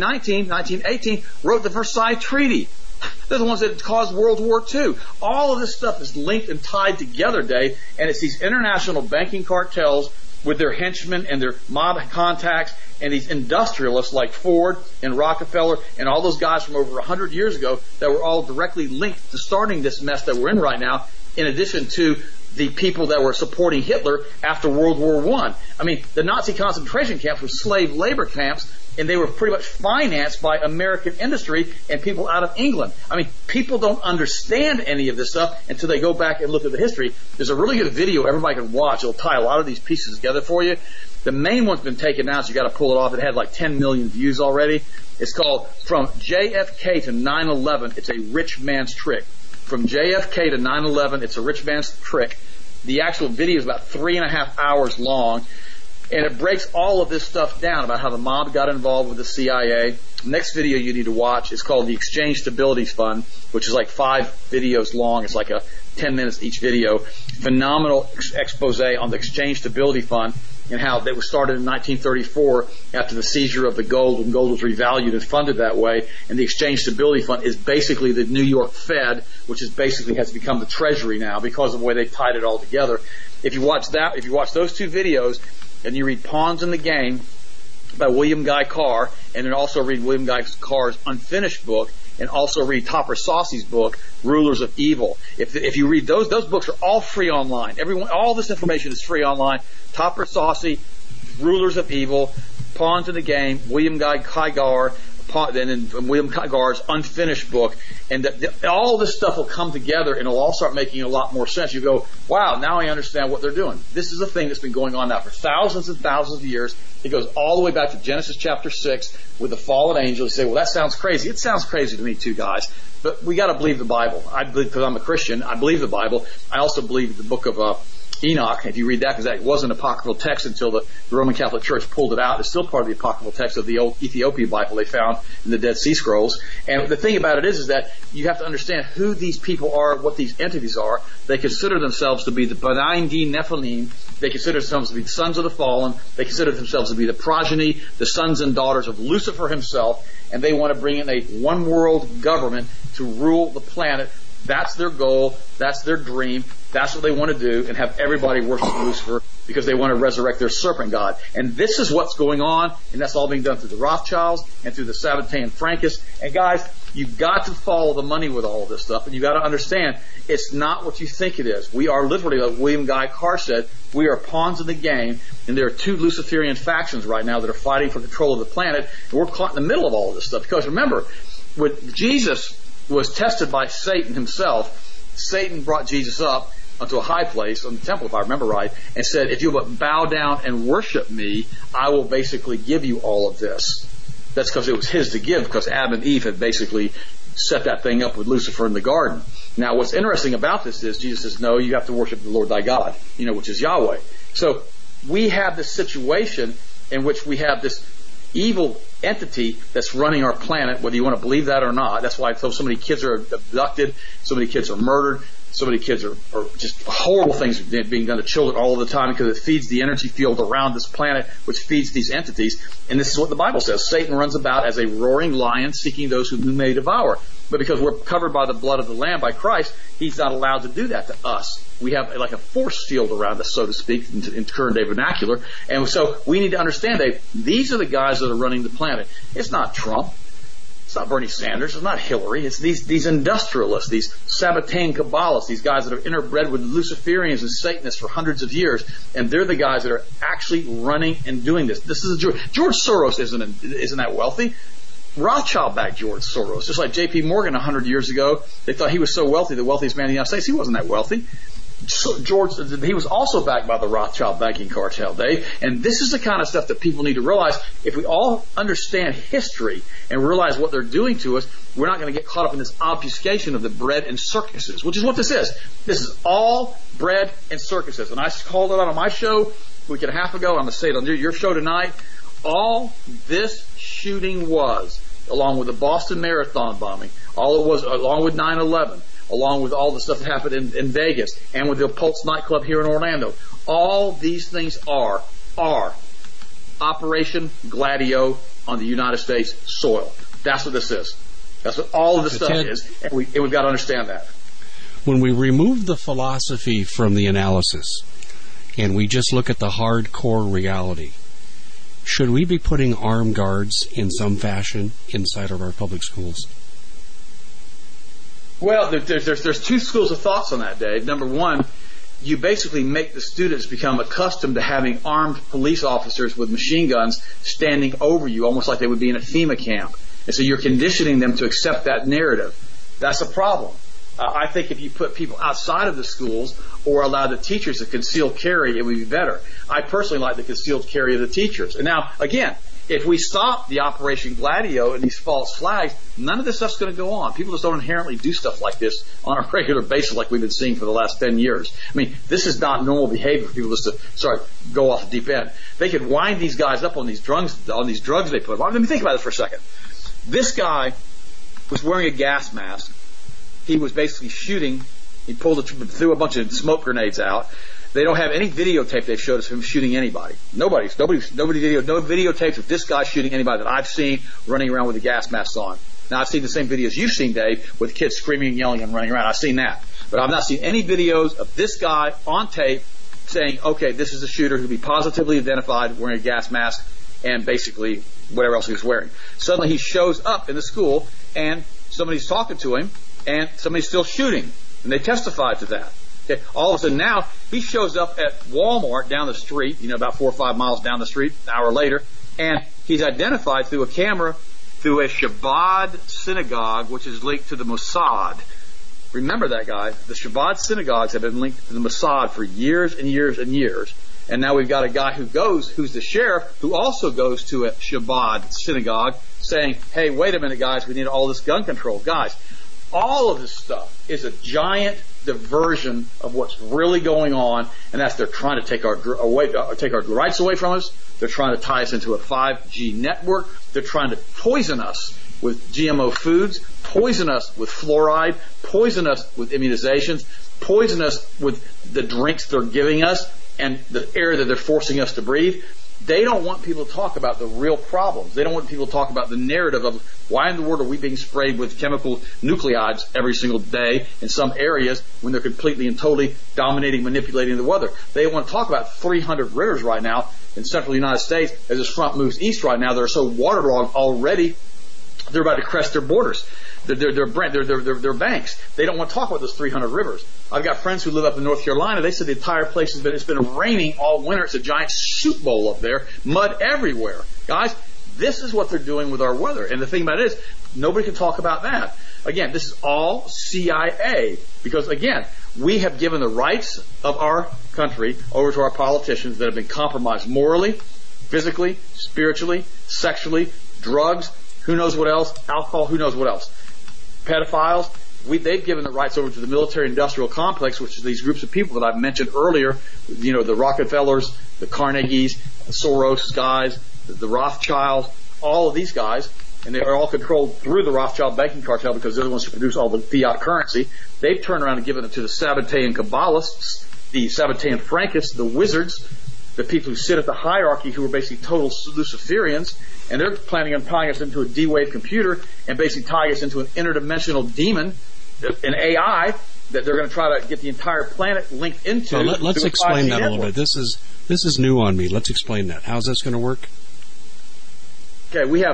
[SPEAKER 5] 1918, wrote the Versailles Treaty. They're the ones that caused World War II. All of this stuff is linked and tied together, Dave, and it's these international banking cartels with their henchmen and their mob contacts and these industrialists like Ford and Rockefeller and all those guys from over 100 years ago that were all directly linked to starting this mess that we're in right now, in addition to the people that were supporting Hitler after World War I. I mean, the Nazi concentration camps were slave labor camps, and they were pretty much financed by American industry and people out of England. I mean, people don't understand any of this stuff until they go back and look at the history. There's a really good video everybody can watch. It'll tie a lot of these pieces together for you. The main one's been taken down, so you got to pull it off. It had like 10 million views already. It's called From JFK to 9/11. It's a rich man's trick. From JFK to 9/11, it's a rich man's trick. The actual video is about 3.5 hours long, and it breaks all of this stuff down about how the mob got involved with the CIA. Next video you need to watch is called the Exchange Stability Fund, which is like 5 videos long. It's like 10 minutes each video. Phenomenal expose on the Exchange Stability Fund and how that was started in 1934 after the seizure of the gold, when gold was revalued and funded that way. And the Exchange Stability Fund is basically the New York Fed, which is basically has become the Treasury now because of the way they tied it all together. If you watch those 2 videos and you read Pawns in the Game by William Guy Carr, and then also read William Guy Carr's unfinished book, and also read Topper Saucy's book, Rulers of Evil. If you read those books are all free online. All this information is free online. Topper Saucy, Rulers of Evil, Pawns in the Game, William Guy Carr, and William Gar's unfinished book, and all this stuff will come together and it'll all start making a lot more sense. You go, wow, now I understand what they're doing. This is a thing that's been going on now for thousands and thousands of years. It goes all the way back to Genesis chapter 6 with the fallen angel. You say, well, that sounds crazy. It sounds crazy to me too, guys. But we got to believe the Bible. I believe, because I'm a Christian, I believe the Bible. I also believe the book of Enoch, if you read that, because that was an apocryphal text until the Roman Catholic Church pulled it out. It's still part of the apocryphal text of the old Ethiopian Bible they found in the Dead Sea Scrolls. And the thing about it is that you have to understand who these people are, what these entities are. They consider themselves to be the B'nai Din Nephilim. They consider themselves to be the sons of the fallen. They consider themselves to be the progeny, the sons and daughters of Lucifer himself. And they want to bring in a one-world government to rule the planet. That's their goal. That's their dream. That's what they want to do, and have everybody worship Lucifer because they want to resurrect their serpent god. And this is what's going on, and that's all being done through the Rothschilds and through the Sabbatean Frankists. And guys, you've got to follow the money with all of this stuff, and you've got to understand it's not what you think it is. We are literally, like William Guy Carr said, we are pawns in the game, and there are two Luciferian factions right now that are fighting for control of the planet, and we're caught in the middle of all of this stuff. Because remember, when Jesus was tested by Satan himself, Satan brought Jesus up onto a high place on the temple, if I remember right, and said, if you but bow down and worship me, I will basically give you all of this. That's because it was his to give, because Adam and Eve had basically set that thing up with Lucifer in the garden. Now, what's interesting about this is Jesus says, no, you have to worship the Lord thy God, which is Yahweh. So we have this situation in which we have this evil entity that's running our planet, whether you want to believe that or not. That's why so many kids are abducted, so many kids are murdered, so many kids are just horrible things being done to children all the time, because it feeds the energy field around this planet, which feeds these entities. And this is what the Bible says. Satan runs about as a roaring lion, seeking those whom he may devour. But because we're covered by the blood of the Lamb, by Christ, he's not allowed to do that to us. We have like a force field around us, so to speak, in current day vernacular. And so we need to understand that these are the guys that are running the planet. It's not Trump. It's not Bernie Sanders. It's not Hillary. It's these industrialists, these Sabbatean Kabbalists, these guys that are interbred with Luciferians and Satanists for hundreds of years. And they're the guys that are actually running and doing this. This is George Soros isn't that wealthy. Rothschild backed George Soros. Just like J.P. Morgan 100 years ago, they thought he was so wealthy, the wealthiest man in the United States. He wasn't that wealthy. He was also backed by the Rothschild banking cartel, Dave. And this is the kind of stuff that people need to realize. If we all understand history and realize what they're doing to us, we're not going to get caught up in this obfuscation of the bread and circuses, which is what this is. This is all bread and circuses. And I called it out on my show a week and a half ago. I'm going to say it on your show tonight. All this shooting was, along with the Boston Marathon bombing, all it was, along with 9/11, along with all the stuff that happened in Vegas, and with the Pulse nightclub here in Orlando. All these things are Operation Gladio on the United States soil. That's what this is. That's what all of this stuff is, and we've got to understand that.
[SPEAKER 4] When we remove the philosophy from the analysis, and we just look at the hardcore reality, should we be putting armed guards in some fashion inside of our public schools?
[SPEAKER 5] Well, there's two schools of thoughts on that, Dave. Number one, you basically make the students become accustomed to having armed police officers with machine guns standing over you, almost like they would be in a FEMA camp. And so you're conditioning them to accept that narrative. That's a problem. I think if you put people outside of the schools or allow the teachers to concealed carry, it would be better. I personally like the concealed carry of the teachers. And now, again, if we stop the Operation Gladio and these false flags, none of this stuff's going to go on. People just don't inherently do stuff like this on a regular basis like we've been seeing for the last 10 years. I mean, this is not normal behavior for people just to go off the deep end. They could wind these guys up on these drugs they put on. Let me think about this for a second. This guy was wearing a gas mask. He was basically shooting. He threw a bunch of smoke grenades out. They don't have any videotape they've showed us of him shooting anybody. No videotapes of this guy shooting anybody that I've seen running around with a gas mask on. Now, I've seen the same videos you've seen, Dave, with kids screaming and yelling and running around. I've seen that. But I've not seen any videos of this guy on tape saying, okay, this is a shooter who will be positively identified wearing a gas mask and basically whatever else he was wearing. Suddenly he shows up in the school and somebody's talking to him and somebody's still shooting. And they testified to that. Okay. All of a sudden now, he shows up at Walmart down the street, about 4 or 5 miles down the street, an hour later, and he's identified through a camera through a Chabad synagogue, which is linked to the Mossad. Remember that, guy. The Chabad synagogues have been linked to the Mossad for years and years and years. And now we've got a guy who's the sheriff, who also goes to a Chabad synagogue saying, hey, wait a minute, guys, we need all this gun control. Guys, All of this stuff is a giant diversion of what's really going on, and that's they're trying to take our rights away from us. They're trying to tie us into a 5G network. They're trying to poison us with GMO foods, poison us with fluoride, poison us with immunizations, poison us with the drinks they're giving us and the air that they're forcing us to breathe. They don't want people to talk about the real problems. They don't want people to talk about the narrative of why in the world are we being sprayed with chemical nuclides every single day in some areas when they're completely and totally dominating, manipulating the weather. They want to talk about 300 rivers right now in central United States as this front moves east right now. They're so waterlogged already, they're about to crest their borders. Their banks. They don't want to talk about those 300 rivers. I've got friends who live up in North Carolina. They said the entire place it's been raining all winter. It's a giant soup bowl up there, mud everywhere. Guys, this is what they're doing with our weather. And the thing about it is, nobody can talk about that. Again, this is all CIA because, again, we have given the rights of our country over to our politicians that have been compromised morally, physically, spiritually, sexually, drugs, who knows what else, alcohol, who knows what else. Pedophiles, they've given the rights over to the military-industrial complex, which is these groups of people that I've mentioned earlier, the Rockefellers, the Carnegies, the Soros guys, the Rothschilds, all of these guys, and they are all controlled through the Rothschild banking cartel because they're the ones who produce all the fiat currency. They've turned around and given it to the Sabbatean Kabbalists, the Sabbatean Frankists, the wizards, the people who sit at the hierarchy who are basically total Luciferians, and they're planning on tying us into a D-Wave computer and basically tying us into an interdimensional demon, an AI, that they're going to try to get the entire planet linked into.
[SPEAKER 4] So let's explain that a little bit. This is new on me. Let's explain that. How's this going to work?
[SPEAKER 5] Okay, we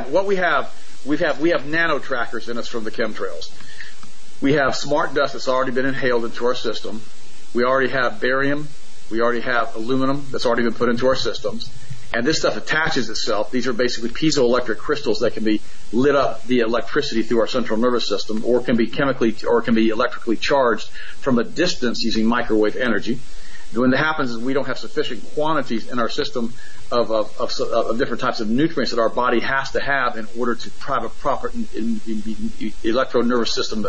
[SPEAKER 5] have nano trackers in us from the chemtrails. We have smart dust that's already been inhaled into our system. We already have barium. We already have aluminum that's already been put into our systems. And this stuff attaches itself. These are basically piezoelectric crystals that can be lit up via electricity through our central nervous system, or can be chemically or can be electrically charged from a distance using microwave energy. When that happens, is we don't have sufficient quantities in our system of different types of nutrients that our body has to have in order to have a proper electro-nervous system.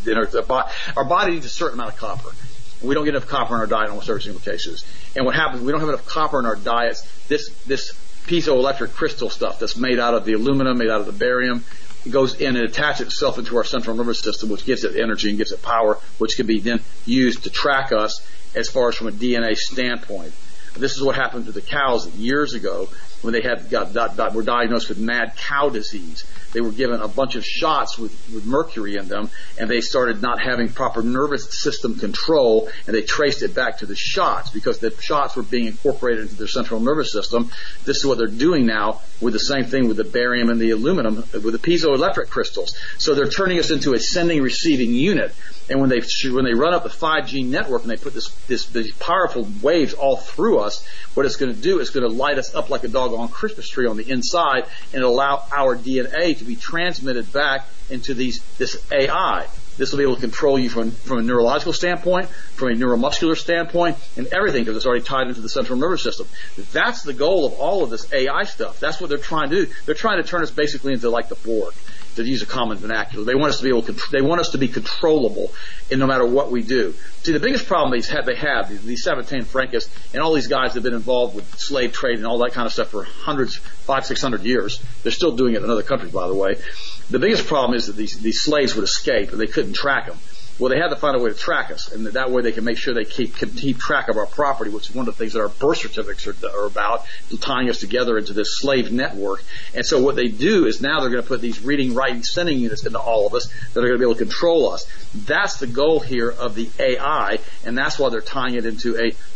[SPEAKER 5] Our body needs a certain amount of copper. We don't get enough copper in our diet in almost every single cases. And what happens, we don't have enough copper in our diets. This piezoelectric crystal stuff that's made out of the aluminum, made out of the barium, it goes in and attaches itself into our central nervous system, which gives it energy and gives it power, which can be then used to track us as far as from a DNA standpoint. This is what happened to the cows years ago when they were diagnosed with mad cow disease. They were given a bunch of shots with mercury in them, and they started not having proper nervous system control, and they traced it back to the shots because the shots were being incorporated into their central nervous system. This is what they're doing now with the same thing with the barium and the aluminum, with the piezoelectric crystals. So they're turning us into a sending-receiving unit. And when they run up the 5G network and they put these powerful waves all through us, what it's going to do is going to light us up like a doggone Christmas tree on the inside and allow our DNA to be transmitted back into this AI. This will be able to control you from a neurological standpoint, from a neuromuscular standpoint, and everything because it's already tied into the central nervous system. That's the goal of all of this AI stuff. That's what they're trying to do. They're trying to turn us basically into like the Borg, to use a common vernacular. They want us to be able to, they want us to be controllable in no matter what we do. See, the biggest problem these Sabbatean Frankists and all these guys that have been involved with slave trade and all that kind of stuff for 500-600 years. They're still doing it in other countries, by the way. The biggest problem is that these slaves would escape and they couldn't track them. Well, they had to find a way to track us, and that way they can make sure they keep track of our property, which is one of the things that our birth certificates are about, tying us together into this slave network. And so what they do is now they're going to put these reading, writing, sending units into all of us that are going to be able to control us. That's the goal here of the AI, and that's why they're tying it into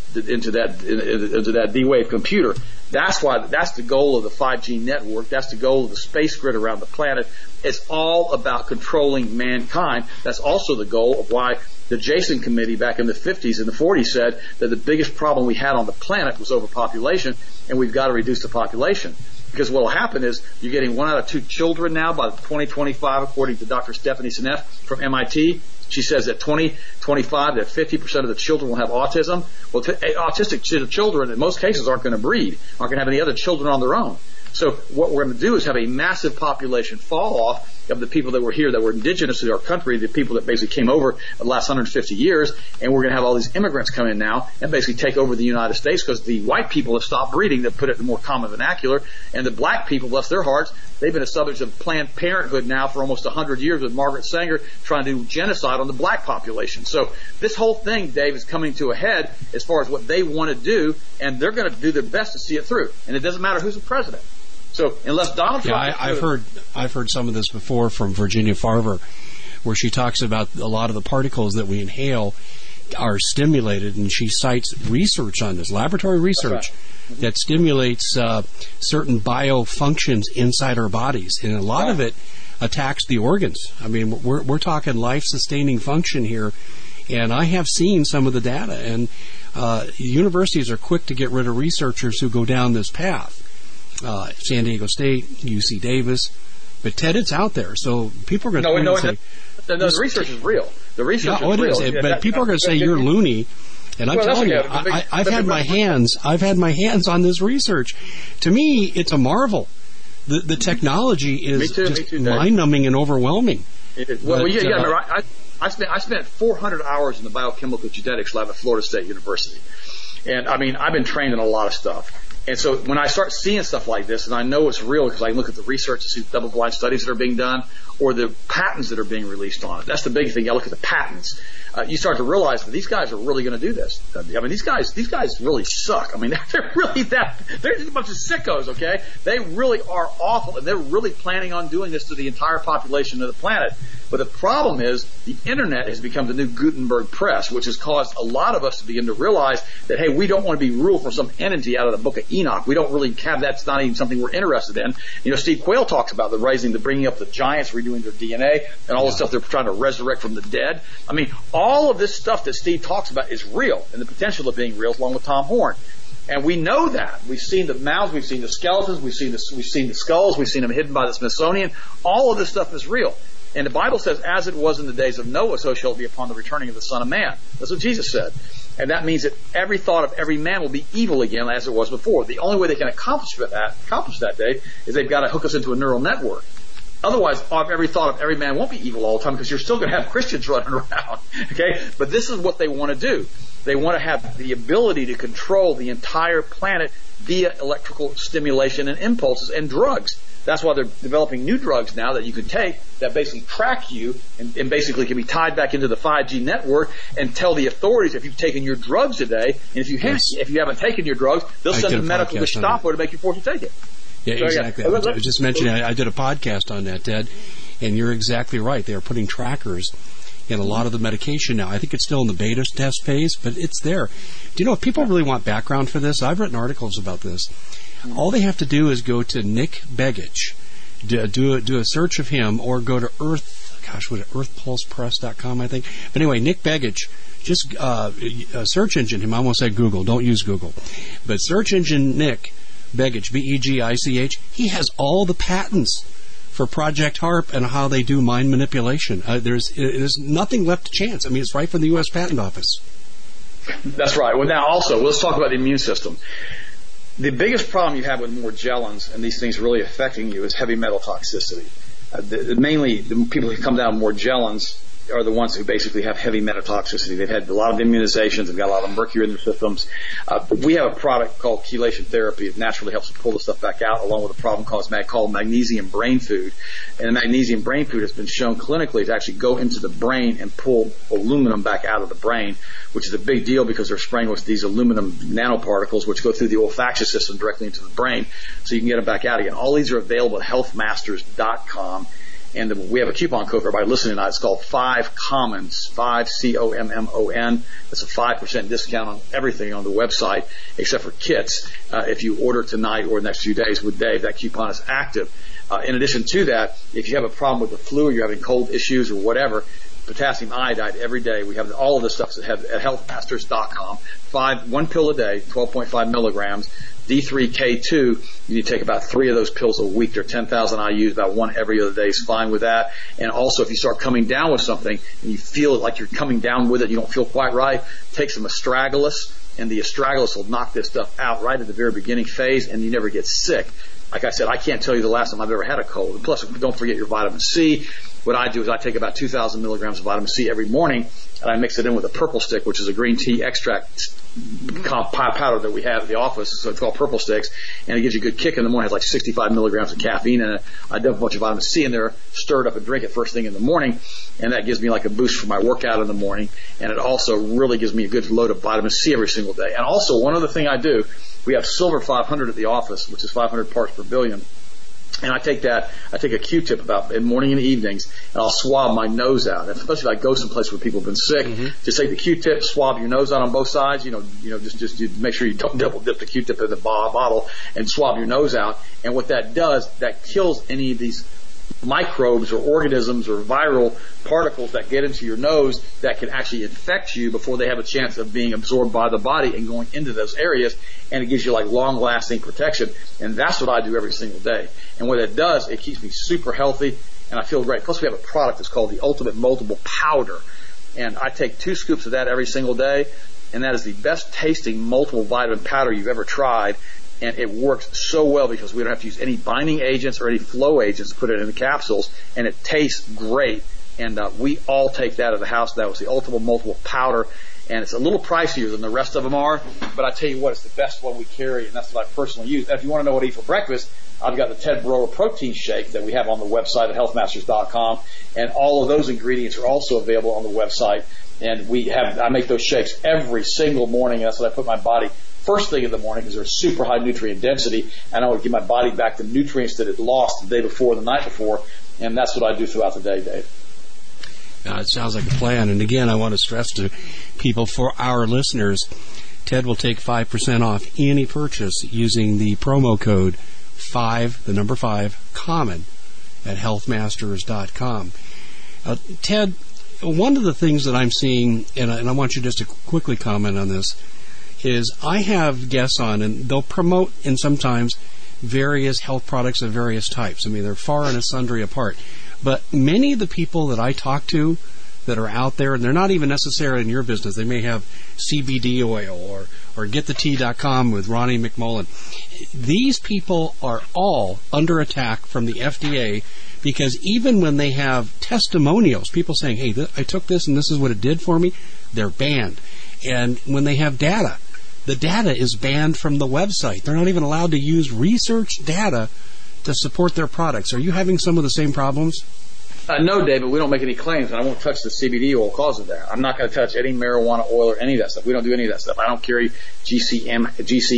[SPEAKER 5] that D-Wave computer. That's the goal of the 5G network. That's the goal of the space grid around the planet. It's all about controlling mankind. That's also the goal of why the Jason Committee back in the 50s and the 40s said that the biggest problem we had on the planet was overpopulation, and we've got to reduce the population. Because what will happen is you're getting 1 out of 2 children now by 2025, according to Dr. Stephanie Seneff from MIT. She says that 2025, that 50% of the children will have autism. Well, autistic children in most cases aren't going to breed, aren't going to have any other children on their own. So what we're going to do is have a massive population fall off, of the people that were here that were indigenous to our country, the people that basically came over the last 150 years, and we're going to have all these immigrants come in now and basically take over the United States because the white people have stopped breeding, to put it in more common vernacular, and the black people, bless their hearts, they've been a subject of Planned Parenthood now for almost 100 years with Margaret Sanger trying to do genocide on the black population. So this whole thing, Dave, is coming to a head as far as what they want to do, and they're going to do their best to see it through. And it doesn't matter who's the president. So unless Donald Trump...
[SPEAKER 4] Yeah, I've heard some of this before from Virginia Farver, where she talks about a lot of the particles that we inhale are stimulated, and she cites research on this, laboratory research, that stimulates certain biofunctions inside our bodies, and a lot of it attacks the organs. I mean, we're talking life-sustaining function here, and I have seen some of the data, and universities are quick to get rid of researchers who go down this path. San Diego State, UC Davis, but Ted, it's out there, so people are going to say...
[SPEAKER 5] No, the research is real. The research is real.
[SPEAKER 4] Is, but people are going to say you're loony. And I'm telling you, I've had my hands on this research. To me, it's a marvel. The technology is just mind-numbing and overwhelming.
[SPEAKER 5] I spent 400 hours in the biochemical genetics lab at Florida State University. And, I mean, I've been trained in a lot of stuff. And so when I start seeing stuff like this, and I know it's real because I look at the research to see the double-blind studies that are being done or the patents that are being released on it. That's the big thing. I look at the patents. You start to realize that these guys are really going to do this. I mean, these guys really suck. I mean, they're really they're just a bunch of sickos, okay? They really are awful, and they're really planning on doing this to the entire population of the planet. But the problem is the Internet has become the new Gutenberg press, which has caused a lot of us to begin to realize that, hey, we don't want to be ruled from some entity out of the book of Enoch. We don't really have that. It's not even something we're interested in. You know, Steve Quayle talks about bringing up the giants, redoing their DNA, and all the stuff they're trying to resurrect from the dead. I mean, all of this stuff that Steve talks about is real, and the potential of being real, along with Tom Horn. And we know that. We've seen the mouths, we've seen the skeletons, we've seen the skulls, we've seen them hidden by the Smithsonian. All of this stuff is real. And the Bible says, as it was in the days of Noah, so shall it be upon the returning of the Son of Man. That's what Jesus said. And that means that every thought of every man will be evil again as it was before. The only way they can accomplish that, Dave, is they've got to hook us into a neural network. Otherwise, every thought of every man won't be evil all the time because you're still going to have Christians running around. Okay? But this is what they want to do. They want to have the ability to control the entire planet via electrical stimulation and impulses and drugs. That's why they're developing new drugs now that you can take that basically track you and basically can be tied back into the 5G network and tell the authorities if you've taken your drugs today, and if you haven't taken your drugs, they'll send the medical Gestapo to make you force to take it.
[SPEAKER 4] Yeah, so, exactly. I was just mentioning, I did a podcast on that, Ted, and you're exactly right. They are putting trackers in a lot of the medication now. I think it's still in the beta test phase, but it's there. Do you know, if people really want background for this, I've written articles about this. All they have to do is go to Nick Begich, do a search of him, or go to earthpulsepress.com, I think. But anyway, Nick Begich, just search engine him. I almost said Google. Don't use Google. But search engine Nick Begich, Begich. He has all the patents for Project HARP and how they do mind manipulation. There's nothing left to chance. I mean, it's right from the U.S. Patent Office.
[SPEAKER 5] That's right. Well, now also, let's talk about the immune system. The biggest problem you have with Morgellons and these things really affecting you is heavy metal toxicity. Mainly, the people who come down with Morgellons are the ones who basically have heavy metal toxicity. They've had a lot of immunizations. They've got a lot of mercury in their systems. We have a product called chelation therapy. It naturally helps pull the stuff back out, along with a problem called magnesium brain food. And the magnesium brain food has been shown clinically to actually go into the brain and pull aluminum back out of the brain, which is a big deal because they're spraying with these aluminum nanoparticles, which go through the olfactory system directly into the brain, so you can get them back out again. All these are available at healthmasters.com. And we have a coupon code for everybody listening tonight. It's called 5 Commons, 5 COMMON. That's a 5% discount on everything on the website except for kits. If you order tonight or the next few days with Dave, that coupon is active. In addition to that, if you have a problem with the flu or you're having cold issues or whatever, potassium iodide every day. We have all of this stuff at healthmasters.com. 1 pill a day, 12.5 milligrams. D3K2, you need to take about 3 of those pills a week. They're 10,000 IUs, about 1 every other day is fine with that. And also, if you start coming down with something and you feel like you're coming down with it, you don't feel quite right, take some astragalus, and the astragalus will knock this stuff out right at the very beginning phase, and you never get sick. like I said, I can't tell you the last time I've ever had a cold. And plus, don't forget your vitamin C. What I do is I take about 2,000 milligrams of vitamin C every morning, and I mix it in with a purple stick, which is a green tea extract powder that we have at the office. So it's called Purple Sticks, and it gives you a good kick in the morning. It has like 65 milligrams of caffeine in it. I dump a bunch of vitamin C in there, stir it up and drink it first thing in the morning, and that gives me like a boost for my workout in the morning. And it also really gives me a good load of vitamin C every single day. And also, one other thing I do, we have Silver 500 at the office, which is 500 parts per billion. And I take a Q-tip about in morning and evenings, and I'll swab my nose out. And especially if I go someplace where people have been sick, just take the Q-tip, swab your nose out on both sides. Just make sure you don't double dip the Q-tip in the bottle and swab your nose out. And what that does, that kills any of these microbes or organisms or viral particles that get into your nose that can actually infect you before they have a chance of being absorbed by the body and going into those areas, and it gives you like long-lasting protection. And that's what I do every single day. And what it does, it keeps me super healthy, and I feel great. Plus, we have a product that's called the Ultimate Multiple Powder, and I take 2 scoops of that every single day, and that is the best tasting multiple vitamin powder you've ever tried. And it works so well because we don't have to use any binding agents or any flow agents to put it in the capsules, and it tastes great. And we all take that at the house. That was the Ultimate Multiple Powder, and it's a little pricier than the rest of them are, but I tell you what, it's the best one we carry, and that's what I personally use. And if you want to know what to eat for breakfast, I've got the Ted Broer protein shake that we have on the website at healthmasters.com, and all of those ingredients are also available on the website. And I make those shakes every single morning, and that's what I put my body first thing in the morning because they're super high nutrient density, and I want to give my body back the nutrients that it lost the day before, the night before, and that's what I do throughout the day, Dave.
[SPEAKER 4] It sounds like a plan. And again, I want to stress to people, for our listeners, Ted will take 5% off any purchase using the promo code 5 COMMON at healthmasters.com. Ted, one of the things that I'm seeing, and I want you just to quickly comment on this, is I have guests on, and they'll promote, and sometimes, various health products of various types. I mean, they're far and sundry apart. But many of the people that I talk to that are out there, and they're not even necessarily in your business, they may have CBD oil or getthetea.com with Ronnie McMullen. These people are all under attack from the FDA because even when they have testimonials, people saying, hey, I took this and this is what it did for me, they're banned. And when they have data, the data is banned from the website. They're not even allowed to use research data to support their products. Are you having some of the same problems?
[SPEAKER 5] No, David, we don't make any claims, and I won't touch the CBD oil because of that. I'm not going to touch any marijuana oil or any of that stuff. We don't do any of that stuff. I don't carry GCAMF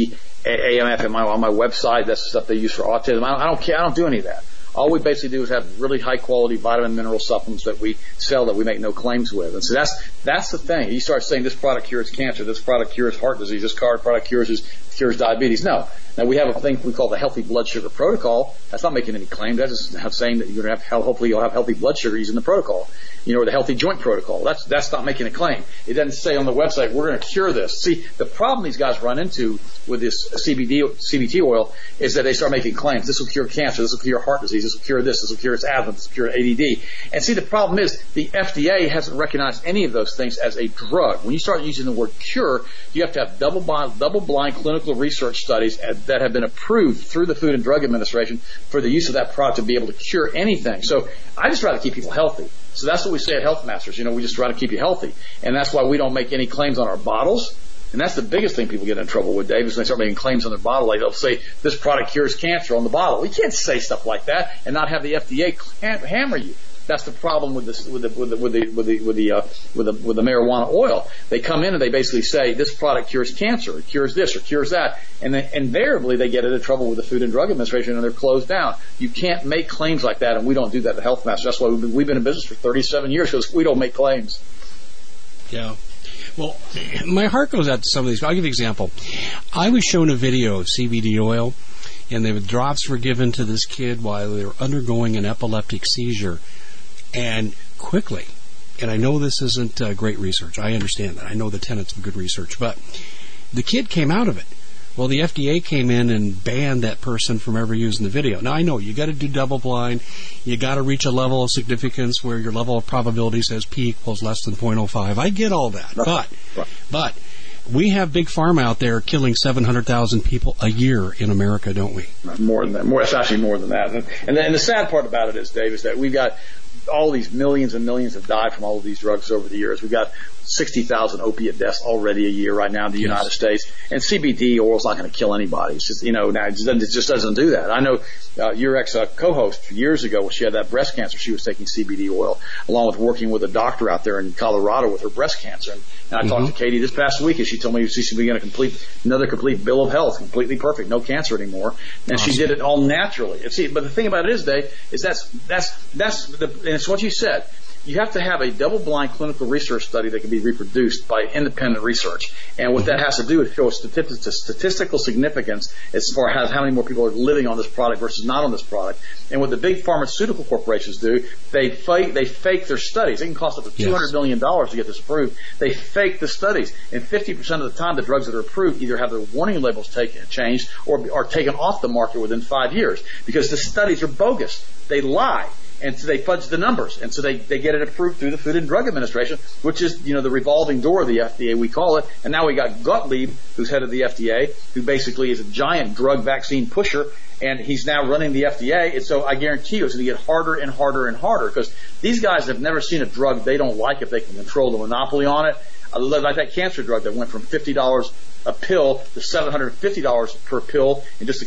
[SPEAKER 5] on my website. That's the stuff they use for autism. I don't care. I don't do any of that. All we basically do is have really high-quality vitamin mineral supplements that we sell that we make no claims with. And so that's the thing. You start saying this product cures cancer, this product cures heart disease, this product cures diabetes. No. Now, we have a thing we call the Healthy Blood Sugar Protocol. That's not making any claims. That's just saying that you're going to have, hopefully you'll have healthy blood sugar using the protocol. Or the Healthy Joint Protocol. That's not making a claim. It doesn't say on the website, we're going to cure this. See, the problem these guys run into with this CBT oil is that they start making claims. This will cure cancer. This will cure heart disease. This will cure this. This will cure asthma. This will cure ADD. And see, the problem is the FDA hasn't recognized any of those things as a drug. When you start using the word cure, you have to have double-blind clinical research studies that have been approved through the Food and Drug Administration for the use of that product to be able to cure anything. So I just try to keep people healthy. So that's what we say at Health Masters. We just try to keep you healthy. And that's why we don't make any claims on our bottles. And that's the biggest thing people get in trouble with, Dave, is when they start making claims on their bottle. Like they'll say, this product cures cancer on the bottle. We can't say stuff like that and not have the FDA hammer you. That's the problem with the marijuana oil. They come in and they basically say this product cures cancer, it cures this or cures that, and then invariably they get into trouble with the Food and Drug Administration and they're closed down. You can't make claims like that, and we don't do that at Health Masters. That's why we've been in business for 37 years because we don't make claims.
[SPEAKER 4] Yeah. Well, my heart goes out to some of these. I'll give you an example. I was shown a video of CBD oil, and the drops were given to this kid while they were undergoing an epileptic seizure. And quickly, and I know this isn't great research. I understand that. I know the tenets of good research. But the kid came out of it. Well, the FDA came in and banned that person from ever using the video. Now, I know you got to do double blind. You got to reach a level of significance where your level of probability says P equals less than 0.05. I get all that. But We have Big Pharma out there killing 700,000 people a year in America, don't we?
[SPEAKER 5] More than that. It's actually more than that. And the sad part about it is, Dave, is that we've got all these millions and millions have died from all of these drugs over the years. We've got 60,000 opiate deaths already a year right now in the United States. And CBD oil is not going to kill anybody. It's just, now it just doesn't do that. I know your ex-co-host years ago, when she had that breast cancer, she was taking CBD oil, along with working with a doctor out there in Colorado with her breast cancer. And I talked to Katie this past week, and she told me she should be getting another complete bill of health, completely perfect, no cancer anymore. And she did it all naturally. But the thing about it is, Dave, is and it's what you said. You have to have a double-blind clinical research study that can be reproduced by independent research. And what that has to do is show statistical significance as far as how many more people are living on this product versus not on this product. And what the big pharmaceutical corporations do, they fake their studies. It can cost up to $200 million to get this approved. They fake the studies. And 50% of the time, the drugs that are approved either have their warning labels changed or are taken off the market within 5 years because the studies are bogus. They lie. And so they fudge the numbers. And so they get it approved through the Food and Drug Administration, which is, the revolving door of the FDA, we call it. And now we got Gottlieb, who's head of the FDA, who basically is a giant drug vaccine pusher. And he's now running the FDA. And so I guarantee you it's going to get harder and harder and harder because these guys have never seen a drug they don't like if they can control the monopoly on it. Like that cancer drug that went from $50 a pill to $750 per pill in just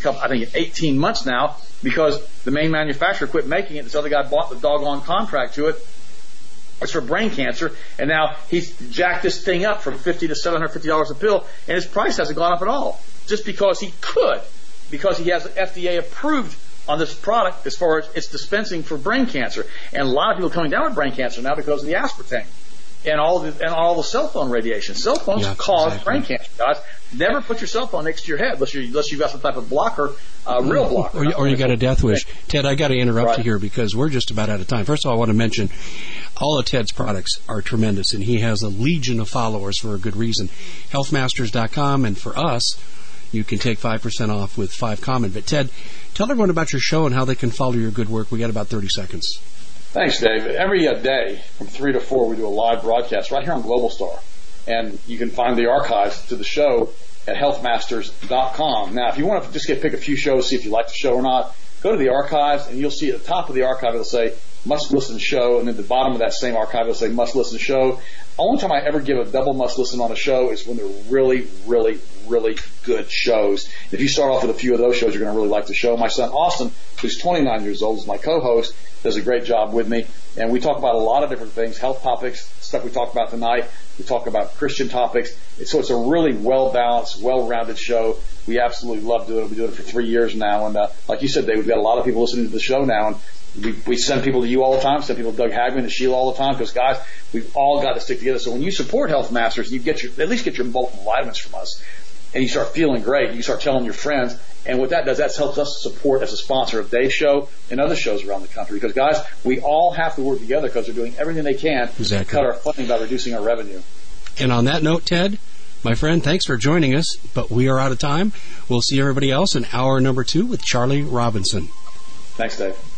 [SPEAKER 5] 18 months now, because the main manufacturer quit making it. This other guy bought the doggone contract to it. It's for brain cancer, and now he's jacked this thing up from $50 to $750 a pill, and his price hasn't gone up at all, just because he could, because he has FDA approved on this product as far as its dispensing for brain cancer. And a lot of people are coming down with brain cancer now because of the aspartame and all the cell phone radiation. Cell phones cause brain cancer, guys. Never put your cell phone next to your head unless you've got some type of blocker, real blocker.
[SPEAKER 4] Or you got a death wish. Ted, I got to interrupt you here because we're just about out of time. First of all, I want to mention all of Ted's products are tremendous, and he has a legion of followers for a good reason. Healthmasters.com, and for us, you can take 5% off with 5 comment. But Ted, tell everyone about your show and how they can follow your good work. We got about 30 seconds.
[SPEAKER 5] Thanks, Dave. Every day from 3 to 4, we do a live broadcast right here on Global Star. And you can find the archives to the show at healthmasters.com. Now, if you want to just pick a few shows, see if you like the show or not, go to the archives, and you'll see at the top of the archive it'll say must listen show, and at the bottom of that same archive it'll say must listen show. Only time I ever give a double must listen on a show is when they're really, really, really good shows. If you start off with a few of those shows, you're going to really like the show. My son Austin, who's 29 years old, is my co-host, does a great job with me, and we talk about a lot of different things, health topics, stuff we talked about tonight. We talk about Christian topics. So it's a really well-balanced, well-rounded show. We absolutely love doing it. We've been doing it for 3 years now, and like you said, Dave, we've got a lot of people listening to the show now, and we send people to you all the time, send people to Doug Hagman and Sheila all the time, because, guys, we've all got to stick together. So when you support Health Masters, you at least get your bulk vitamins from us, and you start feeling great. You start telling your friends, and what that does, that helps us support as a sponsor of Dave's show and other shows around the country. Because, guys, we all have to work together because they're doing everything they can to cut our funding by reducing our revenue.
[SPEAKER 4] And on that note, Ted, my friend, thanks for joining us, but we are out of time. We'll see everybody else in hour number 2 with Charlie Robinson.
[SPEAKER 5] Thanks, Dave.